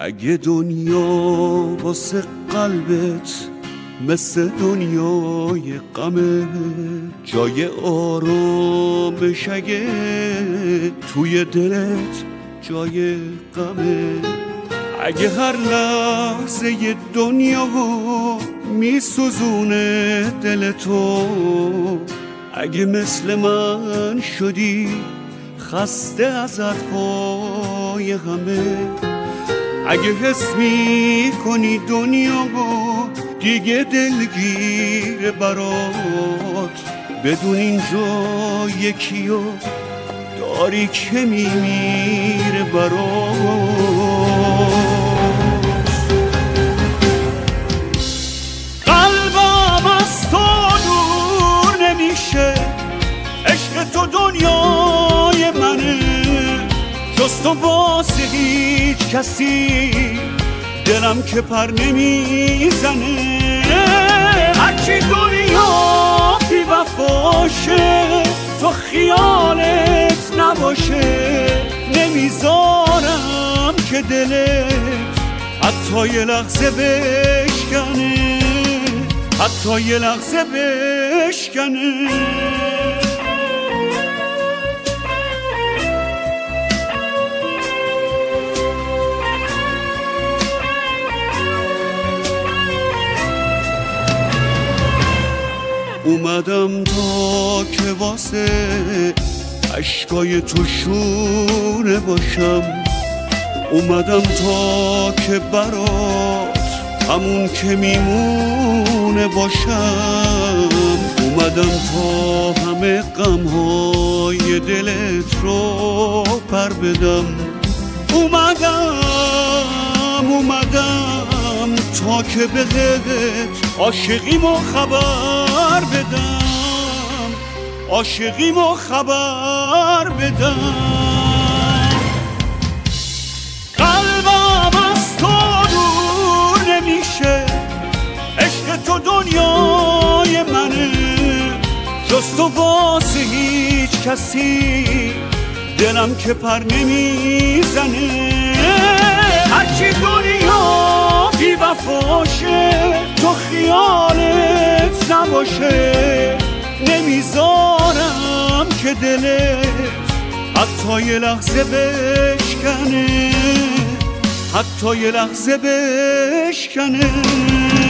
اگه دنیا واسه قلبت مثل دنیای غمه، جای آرامش اگه توی دلت جای غمه، اگه هر لحظه ی دنیا میسوزونه دل تو، اگه مثل من شدی خسته از حرفای همه، اگه حس میکنی دنیا دیگه دلگیر برات، بدون اینجا یکیو داری که میمیره برات. قلبم از تو دور نمیشه، عشق تو دنیای منه، جز تو واسه هیچ کسی دلم که پر نمیزنه، هرچی دنیا بی وفاشه تو خیالت نباشه، نمیذارم که دلت حتی یه لحظه بشکنه، حتی یه لحظه بشکنه. اومدم تا که واسه اشکای تو شونه باشم، اومدم تا که برات همون که میمونه باشم، اومدم تا همه غمهای دلت رو پر بدم، اومدم تا که بهت عاشقیمو خبر بدم، عاشقیمو خبر بدم. قلبم از تو دور نمیشه، عشق تو دنیای منه، جز تو واسه هیچ کسی دلم که پر نمیزنه، هرچی دنیا بی وفاشه تو خیالت نباشه، نمیذارم که دلت حتی یه لحظه بشکنه، حتی یه لحظه بشکنه.